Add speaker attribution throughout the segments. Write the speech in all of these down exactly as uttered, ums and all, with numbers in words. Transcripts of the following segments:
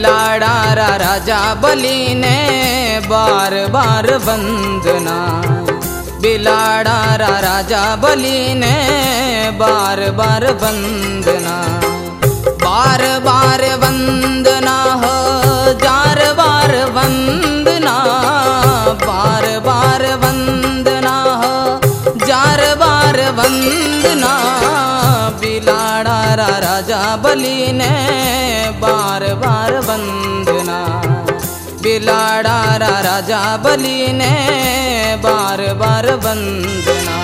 Speaker 1: बिलाड़ा रा राजा बलि ने बार बार वंदना। बिलाड़ा रा राजा बलि ने बार बार वंदना। बार बार वंदना हजार बार वंदना। बार बार वंदना हजार बार वंदना। बिलाड़ा रा राजा बलि ने बार बार वंदना। बिलाड़ा रा राजा बलि ने बार बार वंदना।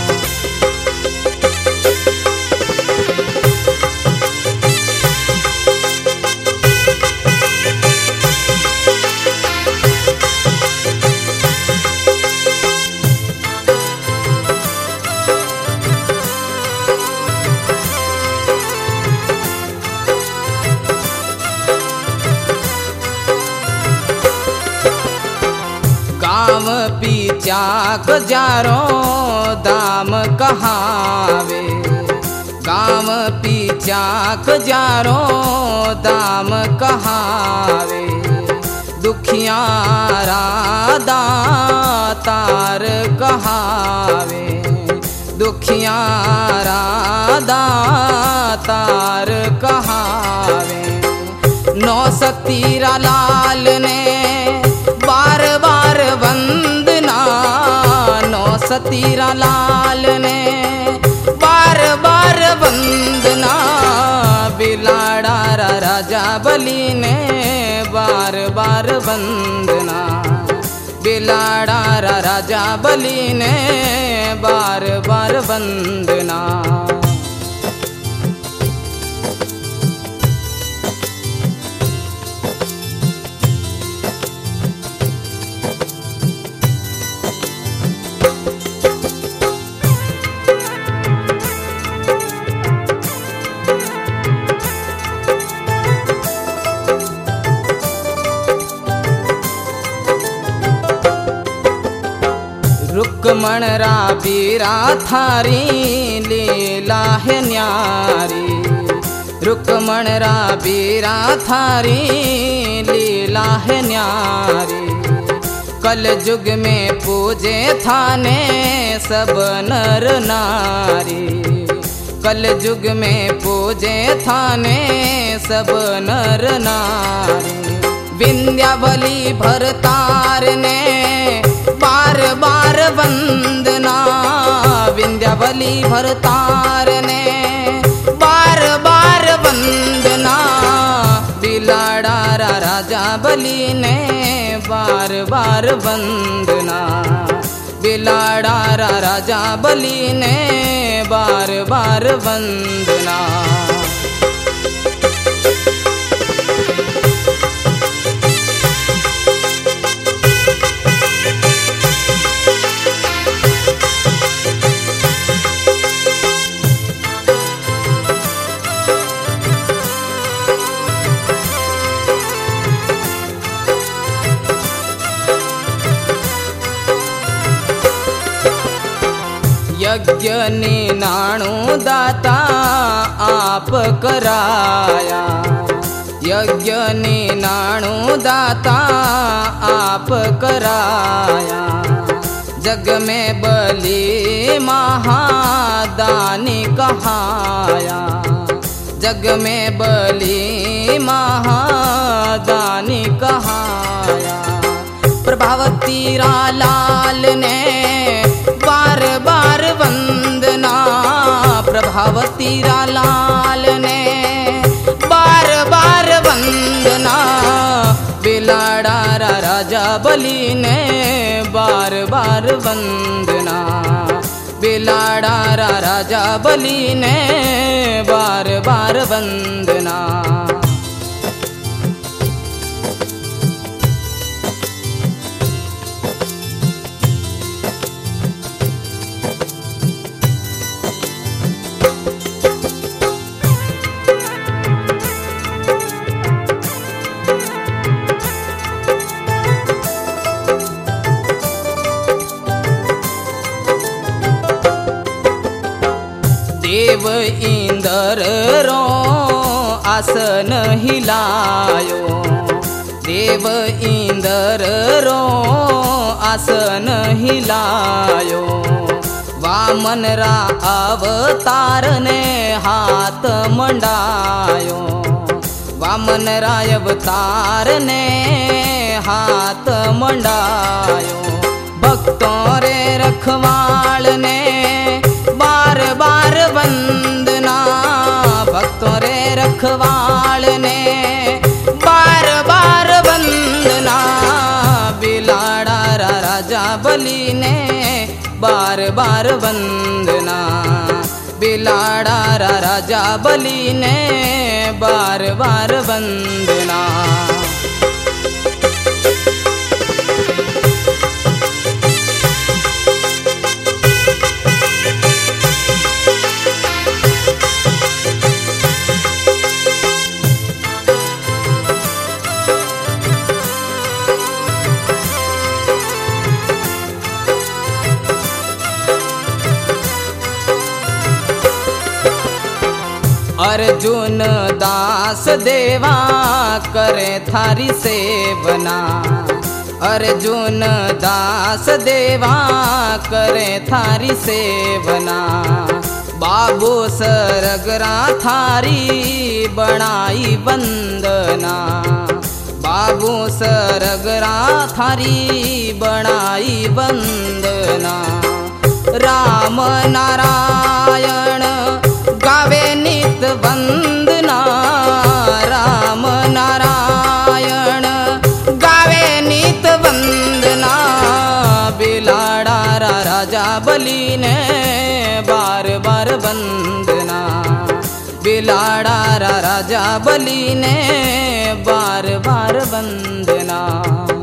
Speaker 1: गाँव पीछा गजारों दाम कहावे। गाँव पीछा गजारों दाम कहावे। दुखियारा दातार कहावे। दुखियारा दातार कहावे। नौ सतीरा लाल ने बार बार वंदना। नौ सतीरा लाल ने बार बार वंदना। बिलाड़ा रा राजा बलि ने बार बार वंदना। बिलाड़ा रा राजा बलि ने बार बार वंदना। रुक्मण रा बीरा थारी लीला है न्यारी। रुक्मण रा बीरा थारी लीला है न्यारी। कल युग में पूजे थाने सब नर नारी। कल युग में पूजे थाने सब नर नारी। विंध्यावली भरतार ने बार बार वंदना। विंध्यावली भरतार ने बार बार वंदना। बिलाड़ा रा राजा बलि ने बार बार वंदना। बिलाड़ा रा राजा बलि ने बार बार वंदना। यज्ञ निनाणु दाता आप कराया। यज्ञ निनाणु दाता आप कराया। जग में बलि महादानी कहाया। जग में बलि महादानी कहाया। प्रभावती रा लाल ने बार बार वंदना। प्रभावती रा लाल ने बार बार वंदना। बिलाड़ा रा राजा बलि ने बार बार वंदना। बिलाड़ा रा राजा बलि ने बार बार वंदना। देव इंदर रो आसन हिलायो, देव इंद्र रो आसन हिलायो। वामन रा अवतार ने हाथ मंडायो, वामन रा अवतार ने हाथ मंडायो। भक्तों रे रखवाल ने बार बार वंदना, भक्तों रे रखवाल ने बार बार वंदना। बिलाड़ा रा राजा बलि ने बार बार वंदना, बिलाड़ा रा राजा बलि ने बार बार वंदना। अर्जुन दास देवा करे थारी सेवना, अर्जुन दास देवा करे थारी सेवना। बाबू सरगरा थारी बनाई वंदना, बाबू सरगरा थारी बनाई वंदना। राम नारायण गावे नित वंदना, राम नारायण गावे नित वंदना। बिलाड़ा रा राजा बलि ने बार बार वंदना, बिलाड़ा रा राजा बलि ने बार बार वंदना।